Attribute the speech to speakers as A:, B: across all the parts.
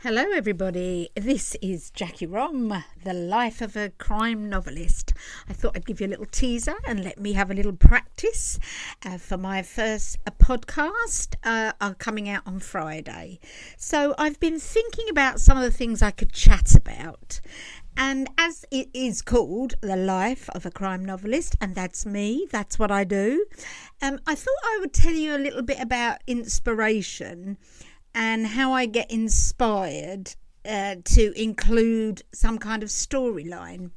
A: Hello everybody, this is Jackie Rom, the life of a crime novelist. I thought I'd give you a little teaser and let me have a little practice for my first podcast coming out on Friday. So I've been thinking about some of the things I could chat about. And as it is called The Life of a Crime Novelist, and that's me, that's what I do, I thought I would tell you a little bit about inspiration and how I get inspired to include some kind of storyline.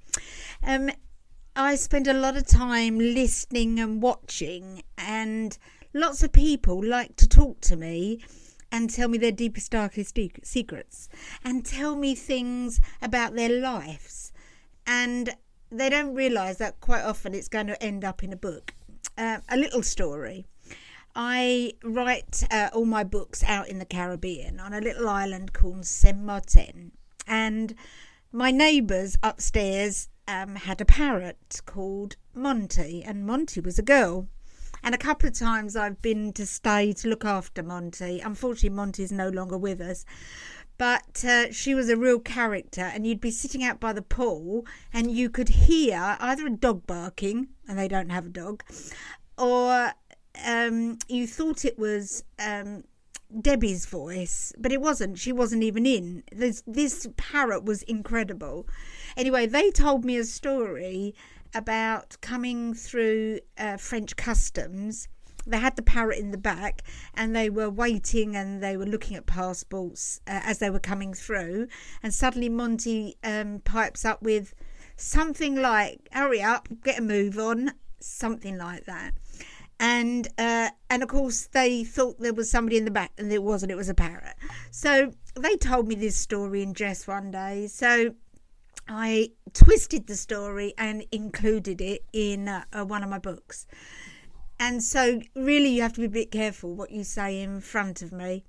A: I spend a lot of time listening and watching, and lots of people like to talk to me and tell me their deepest, darkest secrets and tell me things about their lives. And they don't realise that quite often it's going to end up in a book. A little story. I write all my books out in the Caribbean on a little island called Saint Martin. And my neighbours upstairs had a parrot called Monty, and Monty was a girl. And a couple of times I've been to stay to look after Monty. Unfortunately, Monty's no longer with us. But she was a real character, and you'd be sitting out by the pool and you could hear either a dog barking, and they don't have a dog, or you thought it was Debbie's voice, but it wasn't. She wasn't even in. This parrot was incredible. Anyway, they told me a story about coming through French customs. They had the parrot in the back and they were waiting and they were looking at passports as they were coming through, and suddenly Monty pipes up with something like, hurry up, get a move on, something like that. And of course they thought there was somebody in the back, and it wasn't. It was a parrot. So they told me this story in jest one day. So I twisted the story and included it in one of my books. And so really you have to be a bit careful what you say in front of me.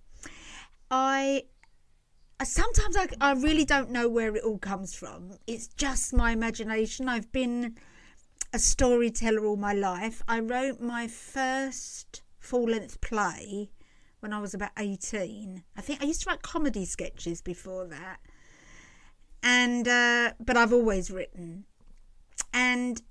A: Sometimes I really don't know where it all comes from. It's just my imagination. I've been a storyteller all my life. I wrote my first full-length play when I was about 18. I think I used to write comedy sketches before that, and but I've always written. And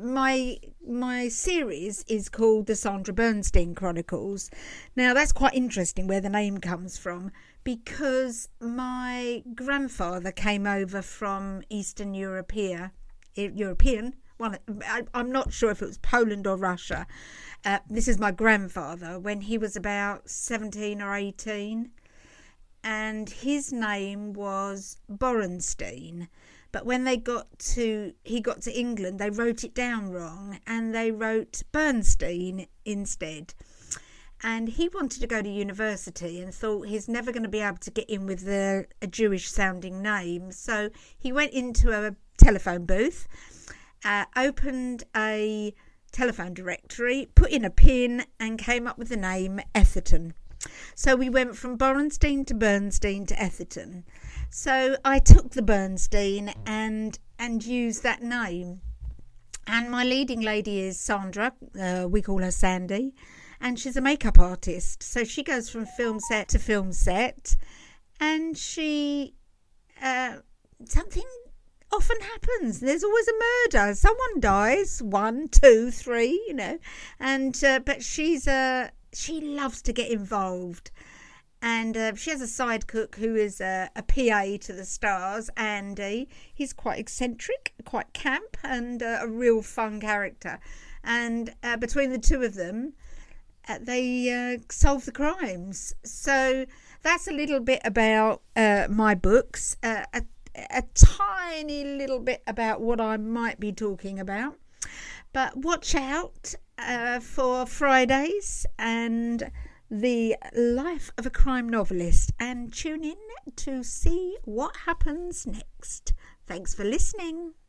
A: my series is called the Sandra Bernstein Chronicles. Now that's quite interesting where the name comes from, because my grandfather came over from Eastern European. Well, I'm not sure if it was Poland or Russia. This is my grandfather when he was about 17 or 18. And his name was Borenstein. But when he got to England, they wrote it down wrong and they wrote Bernstein instead. And he wanted to go to university and thought he's never going to be able to get in with a Jewish sounding name. So he went into a telephone booth, opened a telephone directory, put in a pin, and came up with the name Etherton. So we went from Borenstein to Bernstein to Etherton. So I took the Bernstein and used that name. And my leading lady is Sandra. We call her Sandy, and she's a makeup artist. So she goes from film set to film set, and she something often happens. There's always a murder. Someone dies, 1, 2, 3, and but she loves to get involved. And she has a side cook who is a PA to the stars, Andy. He's quite eccentric, quite camp, and a real fun character. And between the two of them, they solve the crimes. So that's a little bit about my books. A tiny little bit about what I might be talking about. But watch out for Fridays and the life of a crime novelist, and tune in to see what happens next. Thanks for listening.